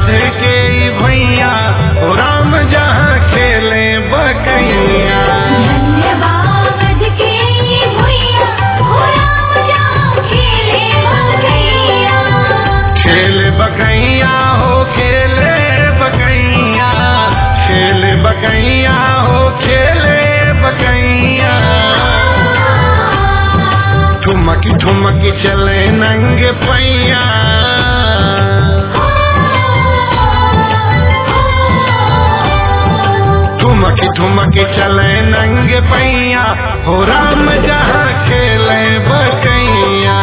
वध के भैया हो राम जहाँ खेले बकैया। खेले बकैया हो खेले बकैया, खेले बकैया हो खेले बकैया। ठुमकी ठुमकी चले नंगे पैया, ठुमकी ठुमकी चले नंगे पैया हो राम जहाँ खेले बकैया।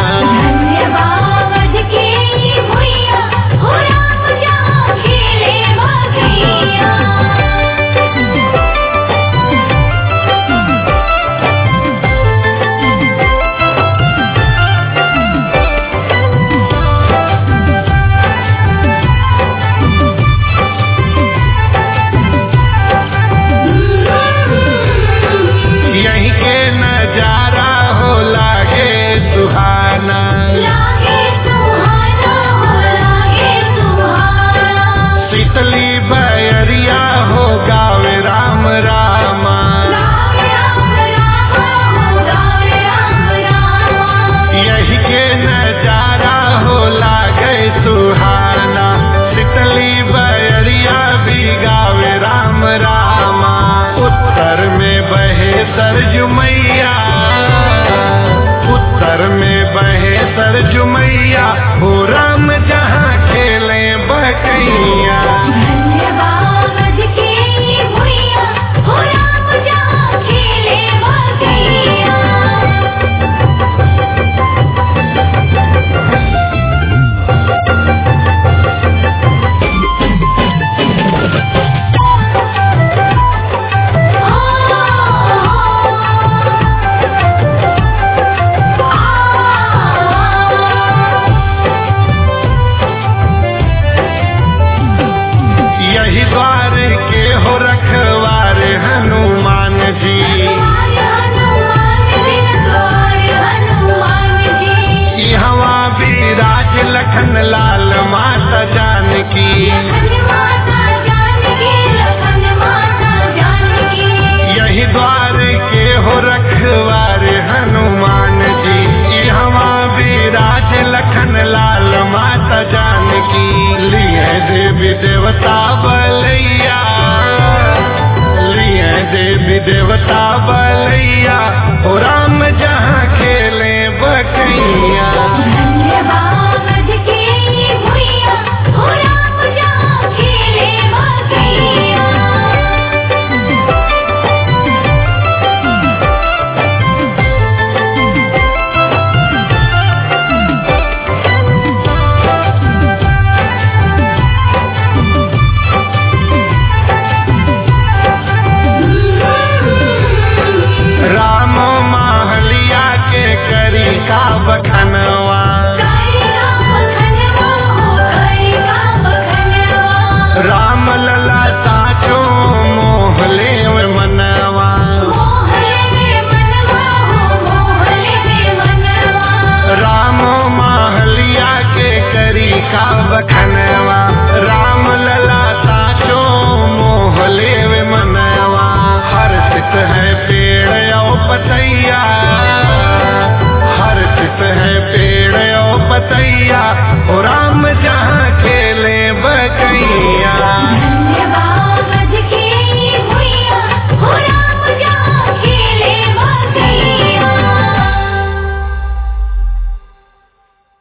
सरजुमैया उत्तर में बहे सरजुमैया हो राम जहाँ खेले बकैया। द्वार के हो रखवार हनुमान जी, यहाँ विराज लखन लाल माता जानकी। यही द्वार के हो रखवार हनुमान जी, यहाँ विराज लखन लाल माता जानकी। लिए देवी देवता